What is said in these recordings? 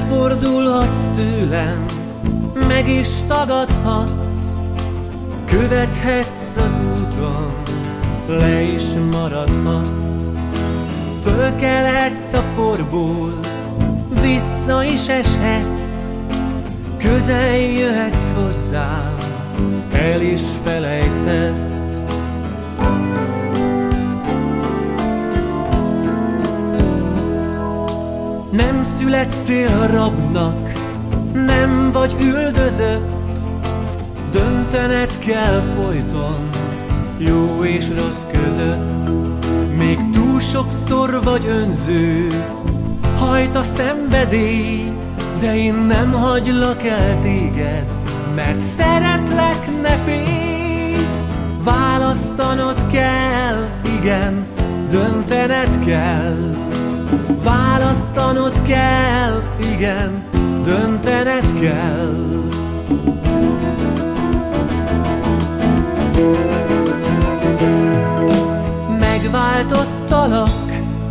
Elfordulhatsz tőlem, meg is tagadhatsz, követhetsz az úton, le is maradhatsz. Fölkelhetsz a porból, vissza is eshetsz, közel jöhetsz hozzám, el is felejthetsz. Nem születtél rabnak, nem vagy üldözött, döntened kell folyton, jó és rossz között. Még túl sokszor vagy önző, hajt a szenvedély, de én nem hagylak el téged, mert szeretlek, ne félj. Választanod kell, igen, döntened kell. Választanod kell, igen, döntened kell. Megváltottalak,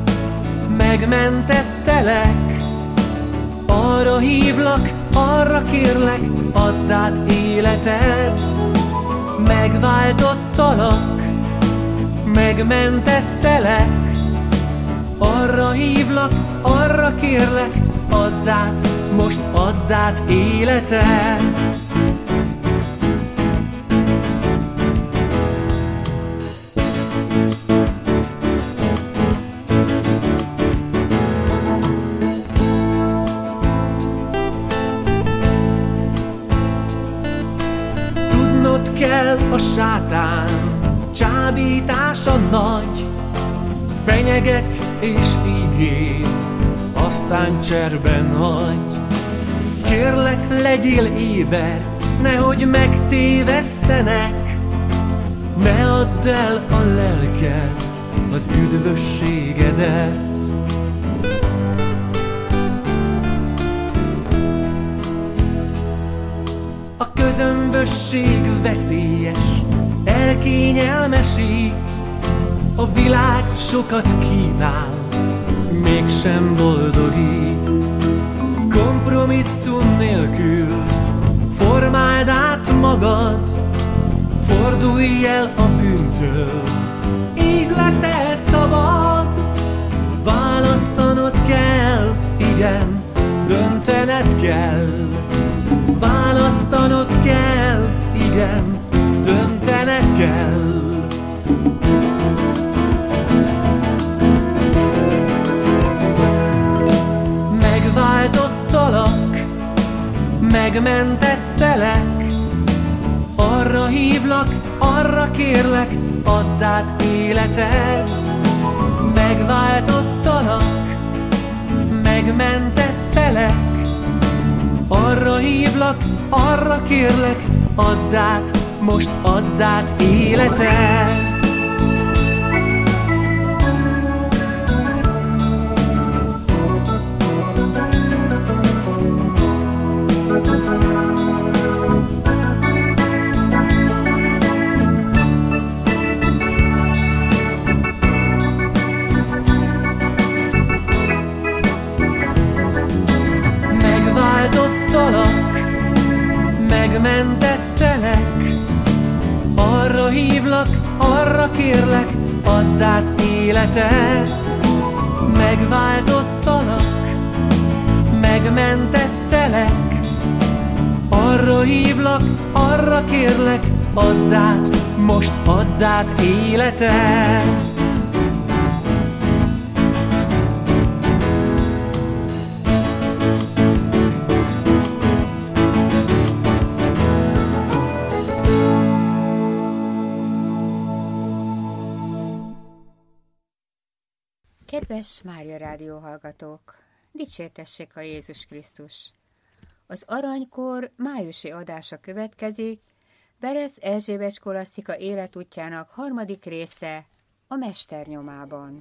megmentettelek, arra hívlak, arra kérlek, add át életed. Megváltottalak, megmentettelek, arra hívlak, arra kérlek, add át, most add át életed. Tudnod kell, a sátán csábítása nagy, fenyeget és ígér, aztán cserben hagy. Kérlek, legyél éber, nehogy megtévesszenek, ne add el a lelked, az üdvösségedet. A közömbösség veszélyes, elkényelmesít, a világ sokat kínál, mégsem boldogít. Kompromisszum nélkül formáld át magad, fordulj el a bűntől, így leszel szabad. Választanod kell, igen, döntened kell. Választanod kell, igen, döntened kell. Megváltottalak, megmentettelek, arra hívlak, arra kérlek, add át életed. Megváltottalak, megmentettelek, arra hívlak, arra kérlek, add át, most add át életed. Megmentettelek, arra hívlak, arra kérlek, add át életed. Megváltottalak, megmentettelek, arra hívlak, arra kérlek, add át, most add át életed. Kedves Mária Rádió hallgatók! Dicsértessék a Jézus Krisztus! Az aranykor májusi adása következik, Berez Erzsébet skolasztika életútjának 3. része, a Mester nyomában.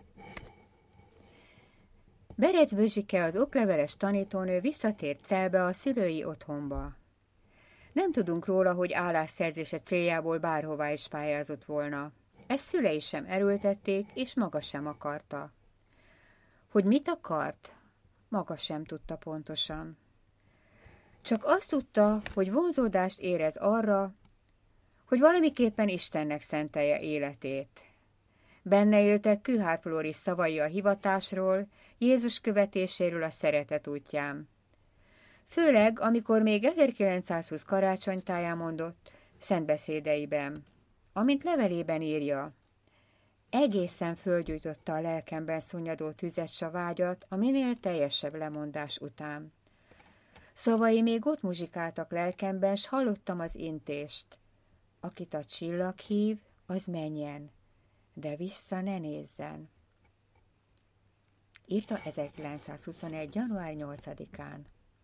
Berez Bözsike, az okleveles tanítónő visszatért Celbe, a szülői otthonba. Nem tudunk róla, hogy állásszerzése céljából bárhová is pályázott volna. Ezt szülei sem erőltették, és maga sem akarta. Hogy mit akart? maga sem tudta pontosan. Csak azt tudta, hogy vonzódást érez arra, hogy valamiképpen Istennek szentelje életét. Benne éltek Kühár Flóris szavai a hivatásról, Jézus követéséről a szeretet útján. Főleg, amikor még 1920 karácsonytáján mondott szentbeszédeiben, amint levelében írja, egészen fölgyújtotta a lelkemben szunnyadó tüzet s a vágyat a minél teljesebb lemondás után. Szavai még ott muzsikáltak lelkemben, s hallottam az intést. Akit a csillag hív, az menjen, de vissza ne nézzen. Írta 1921. január 8-án.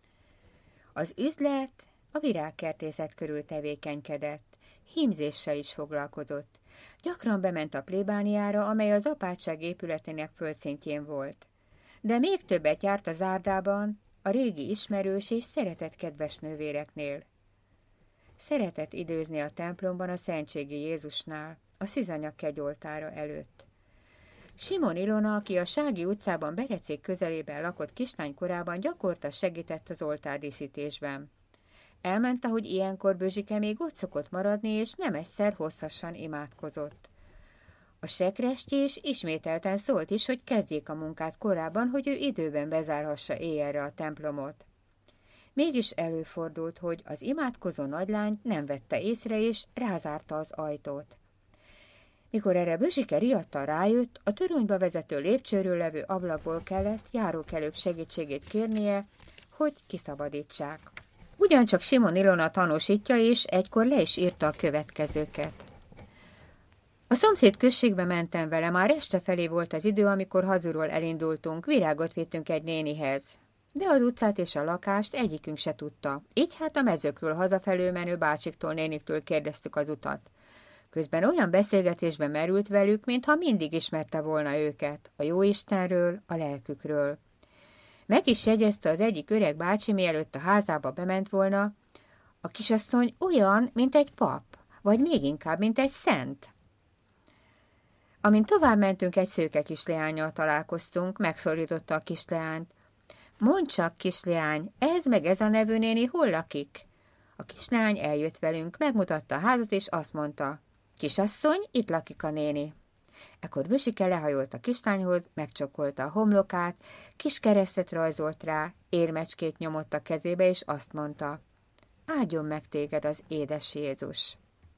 Az üzlet a virágkertészet körül tevékenykedett, hímzéssel is foglalkozott. Gyakran bement a plébániára, amely az apátság épületének földszintjén volt. De még többet járt a zárdában, a régi ismerős és szeretett kedves nővéreknél. Szeretett időzni a templomban a Szentségi Jézusnál, a Szűzanya kegyoltára előtt. Simon Ilona, aki a Sági utcában Berecék közelében lakott kislány korában, gyakorta segített az oltárdíszítésben. Elment, ahogy ilyenkor Bözsike még ott szokott maradni, és nem egyszer hosszasan imádkozott. A sekrestjés ismételten szólt is, hogy kezdjék a munkát korábban, hogy ő időben bezárhassa éjjelre a templomot. Mégis előfordult, hogy az imádkozó nagylány nem vette észre, és rázárta az ajtót. Mikor erre Bözsike riadtan rájött, a toronyba vezető lépcsőről levő ablakból kellett járókelők segítségét kérnie, hogy kiszabadítsák. Ugyancsak Simon Ilona tanúsítja, és egykor le is írta a következőket. A szomszéd községbe mentem vele, már este felé volt az idő, amikor hazulról elindultunk, virágot vittünk egy nénihez. De az utcát és a lakást egyikünk se tudta, így hát a mezőkről hazafelől menő bácsiktól, néniktől kérdeztük az utat. Közben olyan beszélgetésbe merült velük, mintha mindig ismerte volna őket, a jóistenről, a lelkükről. Meg is jegyezte az egyik öreg bácsi, mielőtt a házába bement volna, a kisasszony olyan, mint egy pap, vagy még inkább, mint egy szent. Amint tovább mentünk, egy szőke kisleánnyal találkoztunk, megszólította a kisleányt. Mondd csak, kisleány, ez meg ez a nevű néni hol lakik? A kisleány eljött velünk, megmutatta a házat, és azt mondta, kisasszony, itt lakik a néni. Ekkor Bözsike lehajolt a kislányhoz, megcsokolta a homlokát, kis keresztet rajzolt rá, érmecskét nyomott a kezébe, és azt mondta, áldjon meg téged az édes Jézus.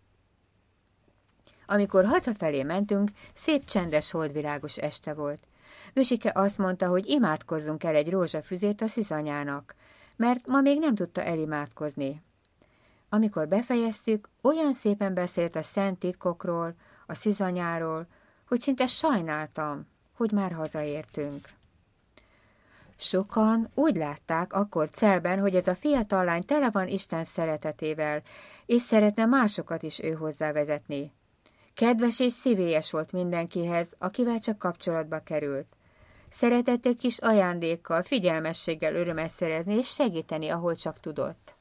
Amikor hazafelé mentünk, szép csendes holdvirágos este volt. Bözsike azt mondta, hogy imádkozzunk el egy rózsafüzét a szűzanyának, mert ma még nem tudta elimádkozni. Amikor befejeztük, olyan szépen beszélt a szent titkokról, a szűzanyáról, hogy szinte sajnáltam, hogy már hazaértünk. Sokan úgy látták akkor Celben, hogy ez a fiatal lány tele van Isten szeretetével, és szeretne másokat is ő hozzávezetni. Kedves és szívélyes volt mindenkihez, akivel csak kapcsolatba került. Szeretett egy kis ajándékkal, figyelmességgel örömet szerezni és segíteni, ahol csak tudott.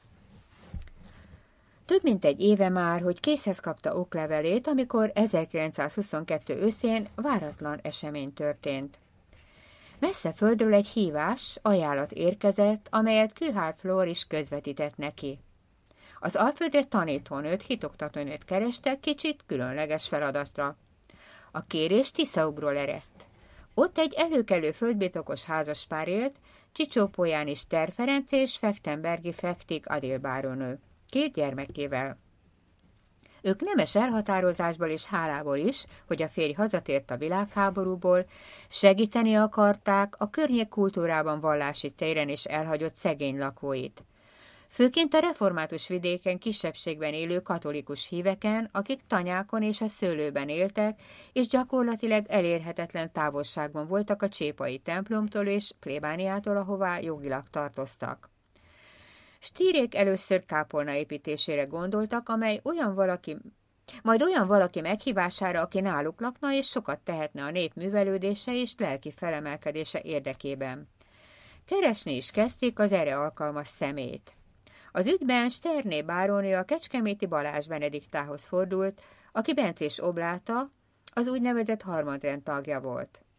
Több mint egy éve már, hogy készhez kapta oklevelét, amikor 1922 őszén váratlan esemény történt. Messze földről egy hívás, ajánlat érkezett, amelyet Kühár Flóris közvetített neki. Az Alföldre tanítónőt, hitoktatónőt kereste kicsit különleges feladatra. A kérés Tiszaugról eredt. Ott egy előkelő földbirtokos házaspár élt, Csicsó-Polyán is Ter Ferenc és Fektenbergi Fektig Adél bárónő, 2 gyermekével. Ők nemes elhatározásból és hálából is, hogy a férj hazatért a világháborúból, segíteni akarták a környék kultúrában vallási téren is elhagyott szegény lakóit. Főként a református vidéken kisebbségben élő katolikus híveken, akik tanyákon és a szőlőben éltek, és gyakorlatilag elérhetetlen távolságban voltak a csépai templomtól és plébániától, ahová jogilag tartoztak. Stírék először kápolna építésére gondoltak, amely majd olyan valaki meghívására, aki náluk lakna és sokat tehetne a nép művelődése és lelki felemelkedése érdekében. Keresni is kezdték az erre alkalmas személyt. Az ügyben Sterné bárónő a kecskeméti Balázs Benediktához fordult, aki bencés obláta, az úgynevezett harmadrend tagja volt.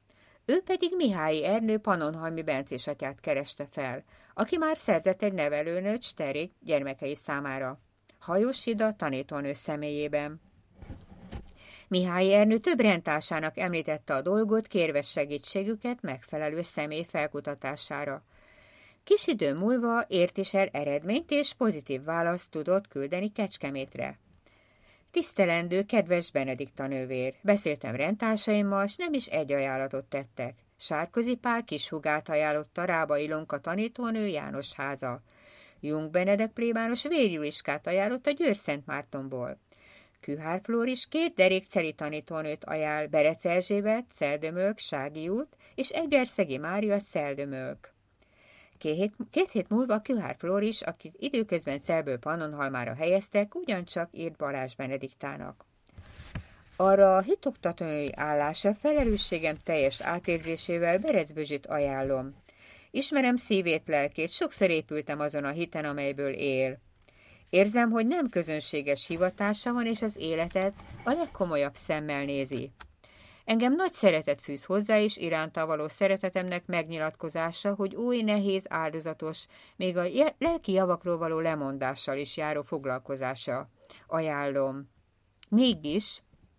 Ő pedig Mihályi Ernő Pannonhalmi Bencés atyát kereste fel, aki már szerzett egy nevelőnőt Sterik gyermekei számára, Hajós Ida tanítónő személyében. Mihályi Ernő több rendtársának említette a dolgot, kérve segítségüket megfelelő személy felkutatására. Kis idő múlva ért is el eredményt és pozitív választ tudott küldeni Kecskemétre. Tisztelendő, kedves Benedikta nővér, beszéltem rendtársaimmal, s nem is egy ajánlatot tettek. Sárközi Pál Kishugát ajánlotta Rábai Ilonka tanítónő János háza. Jung Benedek plébános Vérjuliskát ajánlotta Győr-Szentmártonból. Kühár Flóris 2 derékceli tanítónőt ajánl, Berec Erzsébet, Szeldömölk, Sági út, és Egerszegi Mária, Szeldömölk. 2 hét múlva Kühár Flóris, akit időközben Celből Pannonhalmára helyeztek, ugyancsak írt Balázs Benediktának. Arra a hitoktatónői állása felelősségem teljes átérzésével Berec Bözsit ajánlom. Ismerem szívét, lelkét, sokszor épültem azon a hiten, amelyből él. Érzem, hogy nem közönséges hivatása van, és az életet a legkomolyabb szemmel nézi. Engem nagy szeretet fűz hozzá, és iránta való szeretetemnek megnyilatkozása, hogy új, nehéz, áldozatos, még a lelki javakról való lemondással is járó foglalkozása. Ajánlom. Mégis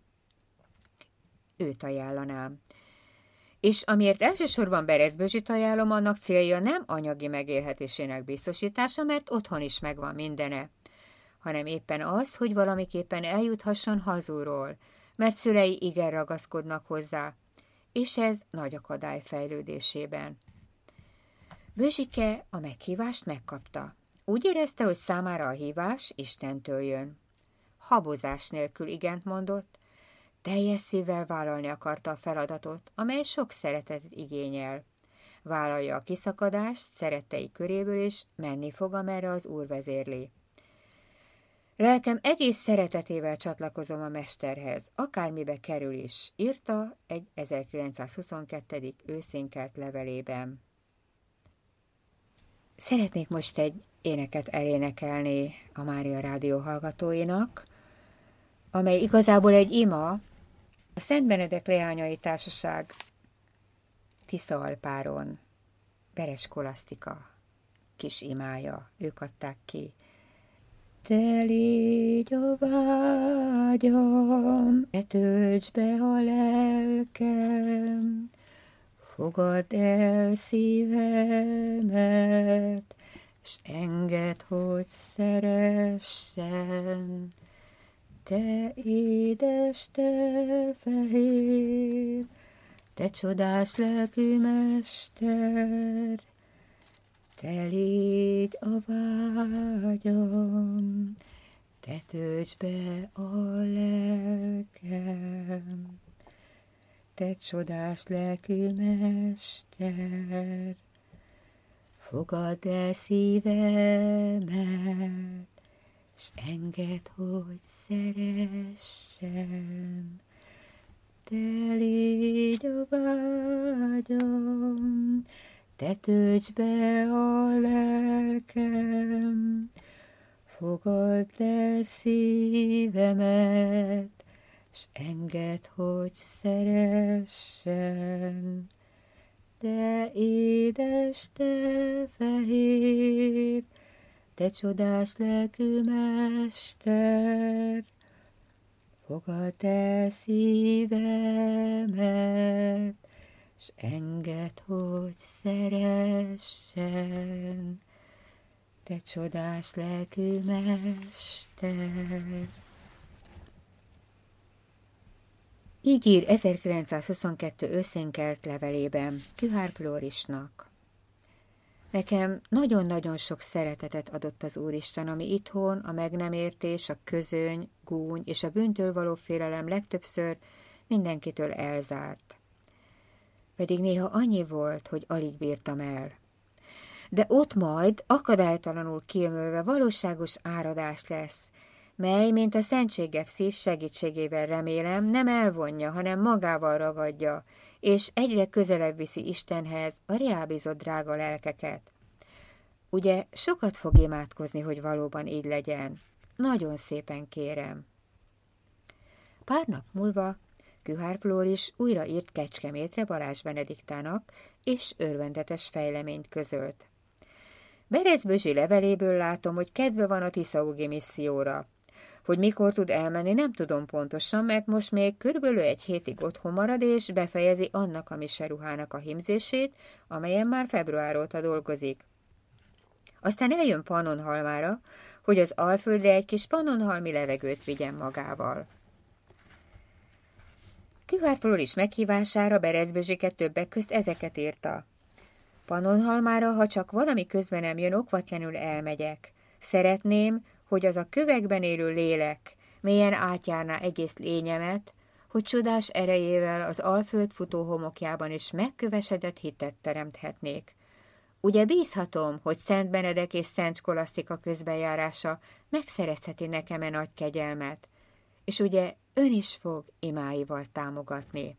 őt ajánlanám. És amiért elsősorban Berec Bözsit ajánlom, annak célja nem anyagi megélhetésének biztosítása, mert otthon is megvan mindene, hanem éppen az, hogy valamiképpen eljuthasson hazulról, mert szülei igen ragaszkodnak hozzá, és ez nagy akadály fejlődésében. Bözsike a meghívást megkapta. Úgy érezte, hogy számára a hívás Istentől jön. Habozás nélkül igent mondott, teljes szívvel vállalni akarta a feladatot, amely sok szeretetet igényel. Vállalja a kiszakadást szerettei köréből, és menni fog, amerre az Úr vezérli. Lelkem egész szeretetével csatlakozom a mesterhez, akármibe kerül is, írta egy 1922. őszén kelt levelében. Szeretnék most egy éneket elénekelni a Mária Rádió hallgatóinak, amely igazából egy ima, a Szent Benedek Leányai Társaság Tiszaalpáron, Beres Kolasztika kis imája, ők adták ki. Te légy a vágyam, te töltsd be a lelkem, fogadd el szívemet, s engedd, hogy szeressen. Te édes, te fehér, te csodás lelkű mester, te légy a vágyam, te töltsd be a lelkem. Te csodás lelkű mester, fogadd el szívemet, s engedd, hogy szeressen. Te légy a vágyam, te töltsd be a lelkem, fogadd el szívemet, s engedd, hogy szeressen. Te édes, te fehér, te csodás lelkű mester, fogadd el szívemet, s engedd, hogy szeressen. Te csodás lelkű mester. Így ír 1922 őszén kelt levelében Kühár Flórisnak. Nekem nagyon-nagyon sok szeretetet adott az Úristen, ami itthon a meg nem értés, a közöny, gúny és a bűntől való félelem legtöbbször mindenkitől elzárt. Pedig néha annyi volt, hogy alig bírtam el. De ott majd akadálytalanul kiömölve valóságos áradás lesz, mely, mint a szentséges szív segítségével remélem, nem elvonja, hanem magával ragadja, és egyre közelebb viszi Istenhez a reábízott drága lelkeket. Ugye sokat fog imádkozni, hogy valóban így legyen. Nagyon szépen kérem. Pár nap múlva Kühár Flóris újra írt Kecskemétre Balázs Benediktának, és örvendetes fejleményt közölt. Berez Bözsi leveléből látom, hogy kedve van a Tiszaúgi misszióra. Hogy mikor tud elmenni, nem tudom pontosan, mert most még körülbelül egy hétig otthon marad, és befejezi annak a miseruhának a hímzését, amelyen már február óta dolgozik. Aztán eljön Pannonhalmára, hogy az Alföldre egy kis pannonhalmi levegőt vigyen magával. Kühár Flóris meghívására Berez Bözsike többek közt ezeket írta. Pannonhalmára, ha csak valami közben nem jön, okvatlanul elmegyek. Szeretném, hogy az a kövekben élő lélek mélyen átjárná egész lényemet, hogy csodás erejével az Alföld futó homokjában is megkövesedett hitet teremthetnék. Ugye bízhatom, hogy Szent Benedek és Szent Skolasztika közbenjárása megszerezheti nekem e nagy kegyelmet, és ugye ön is fog imáival támogatni.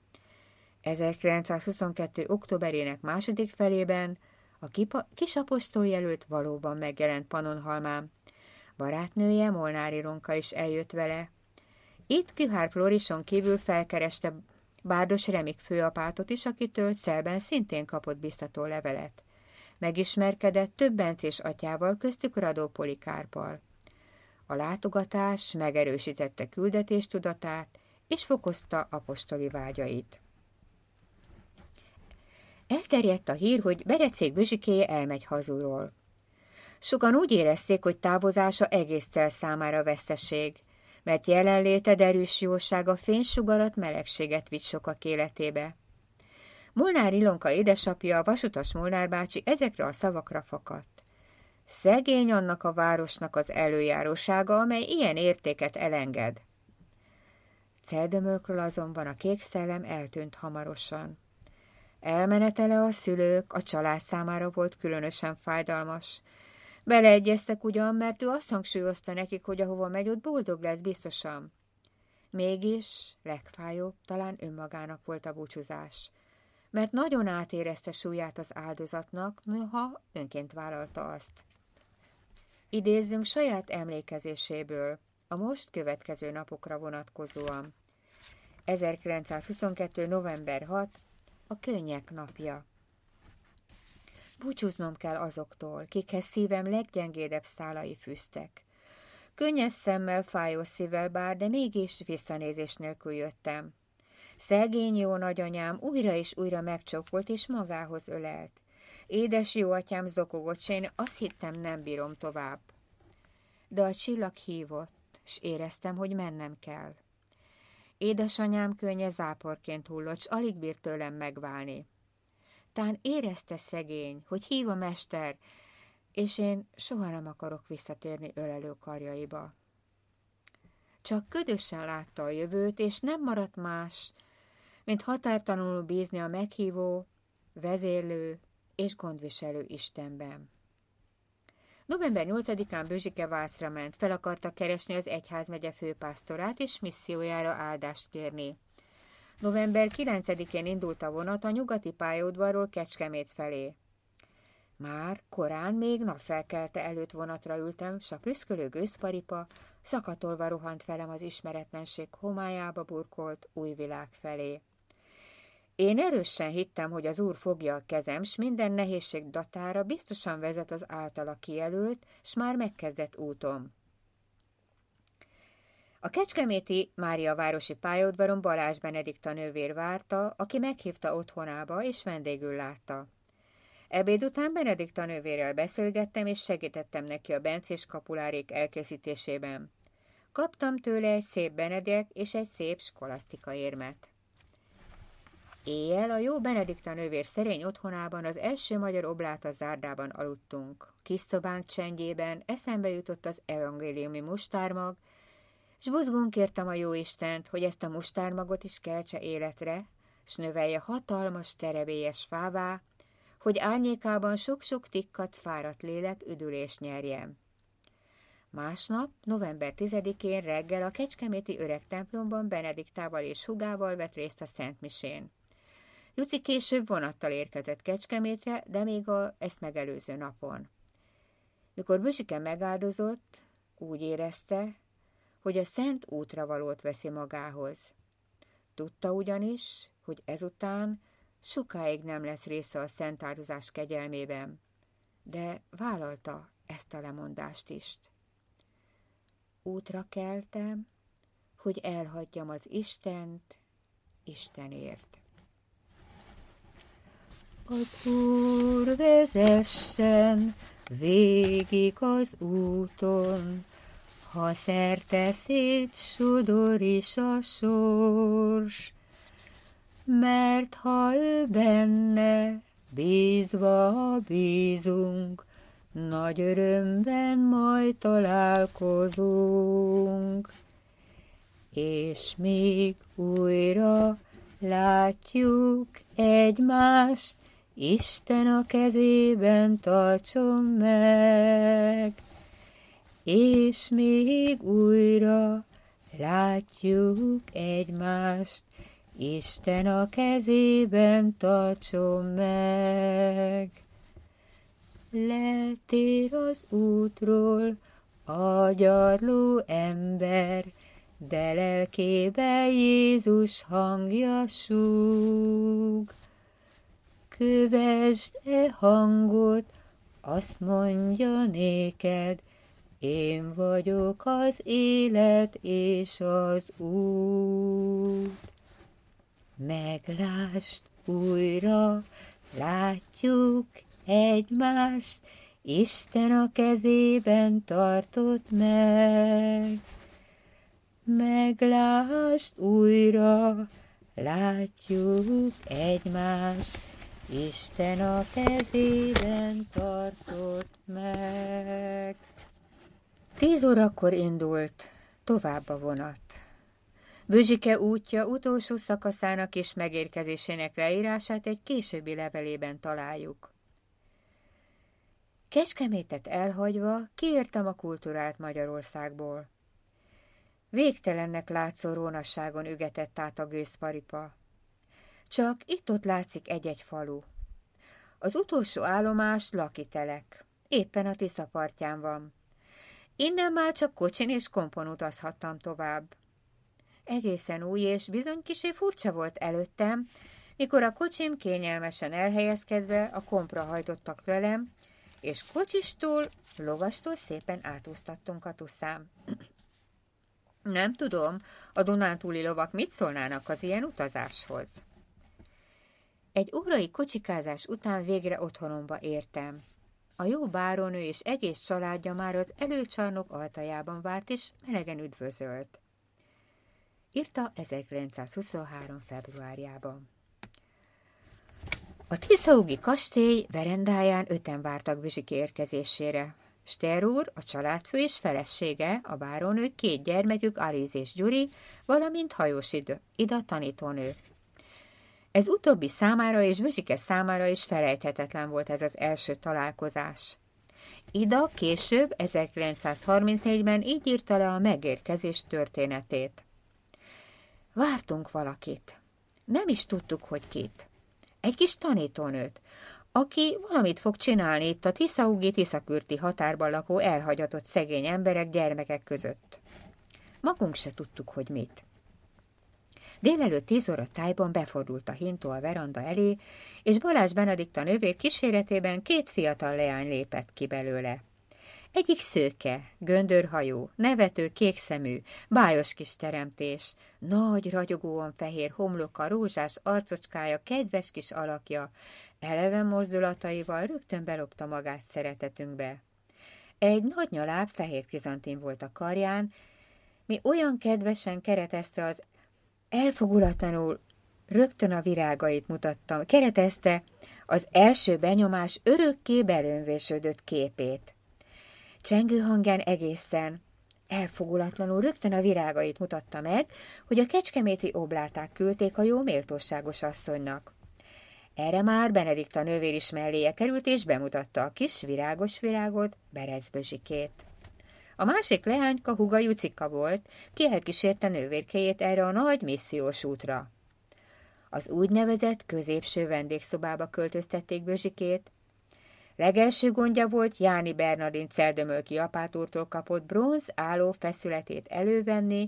1922. októberének második felében a kisapostol jelölt valóban megjelent Pannonhalmán. Barátnője, Molnár Ilonka is eljött vele. Itt Kühár Flórison kívül felkereste Bárdos Remik főapátot is, akitől Szelben szintén kapott biztató levelet. Megismerkedett több bencés atyával, köztük Radó Polikárppal. A látogatás megerősítette küldetéstudatát, és fokozta apostoli vágyait. Elterjedt a hír, hogy Berecék Bözsikéje elmegy hazulról. Sokan úgy érezték, hogy távozása egész cél számára veszteség, mert jelenléte derűs jósága fénysugarat, melegséget vitt sokak életébe. Molnár Ilonka édesapja, a vasutas Molnár bácsi ezekre a szavakra fakadt. Szegény annak a városnak az előjárósága, amely ilyen értéket elenged. Celdömölkről azonban a kék szellem eltűnt hamarosan. Elmenetele a szülők, a család számára volt különösen fájdalmas. Beleegyeztek ugyan, mert ő azt hangsúlyozta nekik, hogy ahova megy, ott boldog lesz biztosan. Mégis legfájóbb talán önmagának volt a búcsúzás, mert nagyon átérezte súlyát az áldozatnak, noha önként vállalta azt. Idézzünk saját emlékezéséből, a most következő napokra vonatkozóan. 1922. november 6. a könnyek napja. Búcsúznom kell azoktól, kikhez szívem leggyengédebb szálai fűztek. Könnyes szemmel, fájó szívvel bár, de mégis visszanézés nélkül jöttem. Szegény jó nagyanyám újra és újra megcsókolt és magához ölelt. Édes jó atyám zokogott, s én azt hittem, nem bírom tovább. De a csillag hívott, s éreztem, hogy mennem kell. Édesanyám könnye záporként hullott, s alig bírt tőlem megválni. Tán érezte szegény, hogy hív a mester, és én soha nem akarok visszatérni ölelő karjaiba. Csak ködösen látta a jövőt, és nem maradt más, mint határtalanul bízni a meghívó, vezérlő és gondviselő Istenben. November 8-án Bözsike Vászra ment, fel akarta keresni az egyházmegye főpásztorát, és missziójára áldást kérni. November 9-én indult a vonat a nyugati pályaudvarról Kecskemét felé. Már korán, még napfelkelte előtt vonatra ültem, s a prüszkölő gőzparipa szakatolva rohant velem az ismeretlenség homályába burkolt új világ felé. Én erősen hittem, hogy az Úr fogja a kezem, s minden nehézség datára biztosan vezet az általa kijelölt, s már megkezdett útom. A kecskeméti Máriavárosi pályaudvaron Balázs Benedikta nővér várta, aki meghívta otthonába, és vendégül látta. Ebéd után Benedikta nővérrel beszélgettem, és segítettem neki a bencés kapulárék elkészítésében. Kaptam tőle egy szép Benedek és egy szép skolasztika érmet. Éjjel a jó Benedikta nővér szerény otthonában, az első magyar obláta zárdában aludtunk. Kis szobánk csendjében eszembe jutott az evangéliumi mustármag, s buzgón kértem a jóistent, hogy ezt a mustármagot is keltse életre, s növelje hatalmas terebélyes fává, hogy árnyékában sok-sok tikkat fáradt lélek üdülést nyerjen. Másnap, november 10-én reggel a kecskeméti öreg templomban Benediktával és hugával vett részt a szentmisén. Juci később vonattal érkezett Kecskemétre, de még ezt megelőző napon. Mikor Bözsike megáldozott, úgy érezte, hogy a szent útravalót veszi magához. Tudta ugyanis, hogy ezután sokáig nem lesz része a szentározás kegyelmében, de vállalta ezt a lemondást is. Útra keltem, hogy elhagyjam az Istent Istenért. Az Úr vezessen végig az úton, ha szerte szétsodor is a sors, mert ha ő benne bízva bízunk, nagy örömben majd találkozunk. És még újra látjuk egymást, Isten a kezében tartson meg. És még újra látjuk egymást, Isten a kezében tartson meg. Letér az útról a gyarló ember, de lelkébe Jézus hangja súg. Kövesd e hangot, azt mondja néked, én vagyok az élet és az út. Meglásd újra, látjuk egymást, Isten a kezében tartott meg. Meglásd újra, látjuk egymást, Isten a kezében tartott meg. 10 órakor indult tovább a vonat. Bözsike útja utolsó szakaszának és megérkezésének leírását egy későbbi levelében találjuk. Kecskemétet elhagyva kiértem a kulturált Magyarországból. Végtelennek látszó rónasságon ügetett át a gőzparipa. Csak itt-ott látszik egy-egy falu. Az utolsó állomás Lakitelek, éppen a Tisza partján van. Innen már csak kocsin és kompon utazhattam tovább. Egészen új és bizony kissé furcsa volt előttem, mikor a kocsim kényelmesen elhelyezkedve a kompra hajtottak velem, és kocsistól, lovastól szépen átúztattunk a Tuszán. Nem tudom, a Dunántúli lovak mit szólnának az ilyen utazáshoz. Egy órai kocsikázás után végre otthonomba értem. A jó bárónő és egész családja már az előcsarnok ajtajában várt és melegen üdvözölt. Írta 1923. februárjában. A Tiszaúgi kastély verendáján 5-en vártak Bözsike érkezésére. Ster úr, a családfő és felesége, a bárónő, 2 gyermekük, Aliz és Gyuri, valamint Hajós Ida tanítónő. Ez utóbbi számára és Bözsike számára is felejthetetlen volt ez az első találkozás. Ida később, 1934-ben így írta le a megérkezés történetét. Vártunk valakit. Nem is tudtuk, hogy kit. Egy kis tanítónőt, aki valamit fog csinálni itt a Tiszaúgi-Tiszakürti határban lakó elhagyatott szegény emberek, gyermekek között. Magunk se tudtuk, hogy mit. Délelőtt 10 óra tájban befordult a hintó a veranda elé, és Balázs Benedikta nővér kíséretében 2 fiatal leány lépett ki belőle. Egyik szőke, göndörhajú, nevető, kékszemű, bájos kis teremtés, nagy, ragyogóan fehér homloka, rózsás arcocskája, kedves kis alakja, eleven mozdulataival rögtön belopta magát szeretetünkbe. Egy nagy nyaláb fehér krizantin volt a karján, mi olyan kedvesen keretezte az elfogulatlanul rögtön a virágait mutattam, keretezte az első benyomás örökké belönvésődött képét. Csengő hangján egészen elfogulatlanul rögtön a virágait mutatta meg, hogy a kecskeméti obláták küldték a jó méltóságos asszonynak. Erre már Benedikta nővér is melléje került, és bemutatta a kis virágos virágot, Berez Bözsikét. A másik leányka húga Jucika volt, ki elkísérte nővérkéjét erre a nagy missziós útra. Az úgynevezett középső vendégszobába költöztették Bözsikét. Legelső gondja volt Jáni Bernardin Celldömölki apátúrtól kapott bronz álló feszületét elővenni,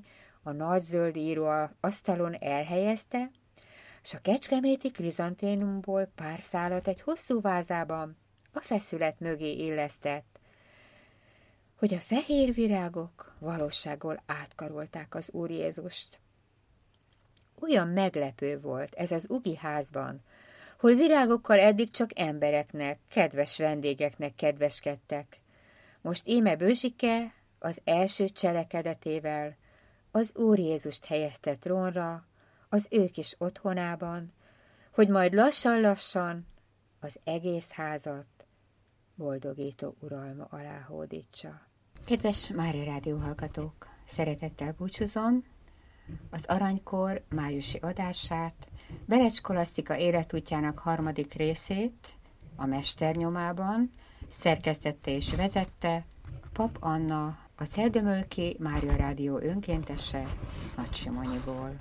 a nagy zöld író asztalon elhelyezte, s a kecskeméti krizanténumból pár szálat egy hosszú vázában a feszület mögé illesztett, hogy a fehér virágok valósággal átkarolták az Úr Jézust. Olyan meglepő volt ez az ugi házban, hol virágokkal eddig csak embereknek, kedves vendégeknek kedveskedtek. Most íme Bőzsike az első cselekedetével az Úr Jézust helyezte trónra, az ő kis otthonában, hogy majd lassan-lassan az egész házat boldogító uralma alá hódítsa. Kedves Mária Rádió hallgatók, szeretettel búcsúzom az Aranykor májusi adását, Berecs Kolasztika életútjának 3. részét a mesternyomában szerkesztette és vezette Pap Anna, a Celdömölki Mária Rádió önkéntese Nagysimonyiból.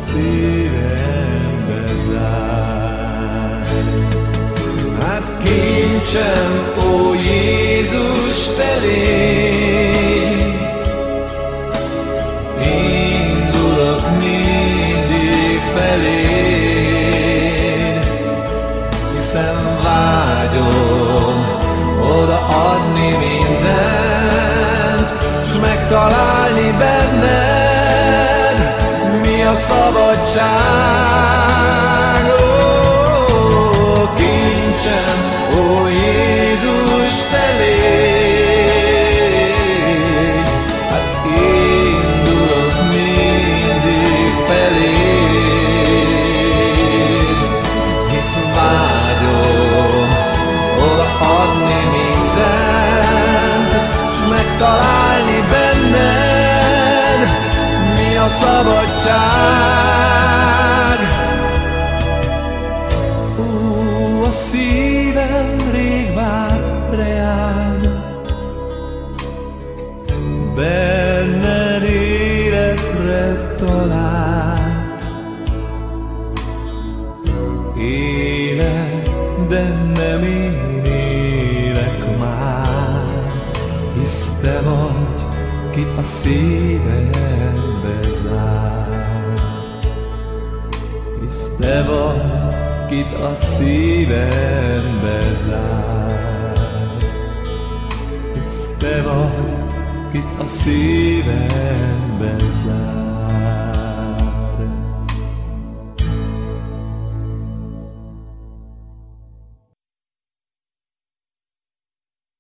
szívembe zár. Hát kincsem, ó Jézus, te légy, indulok mindig feléd, hiszen vágyom odaadni mindent, s megtalálni benned, mi a szabadság. Ó, kincsem, ó Jézus, te légy, hát indulok mindig feléd, hisz vágyom odaadni mindent, s megtalálni benned, mi a szabadság. Ó, a szívem rég vár reád, benned életre talált. Élek, de nem én élek már, hisz te vagy, ki a szívembe zár. Hisz te vagy, kit a szívembe zár. Hisz te vagy, kit a szívembe zár.